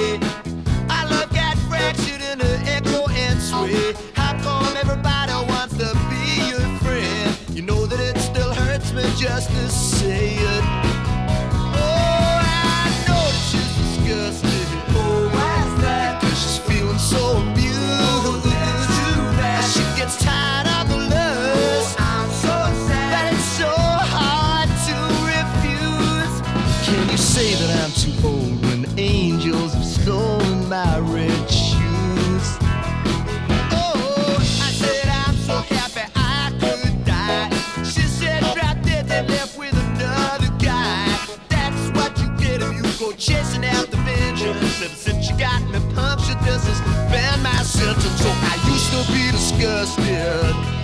way. I look at fractured in the echo and sway. How come everybody wants to be your friend? You know that it still hurts me just to say it. Oh, I know that she's disgusted. Oh, why's that? 'Cause she's feeling so abused. As she gets tired of the lust, I'm so sad that it's so hard to refuse. Can you say that I'm too old when the angels have stolen my red shoes? Oh, I said I'm so happy I could die. She said drop dead and left with another guy. That's what you get if you go chasing after vengeance. Ever since you got me punctured, this has been my sentence. So I used to be disgusted.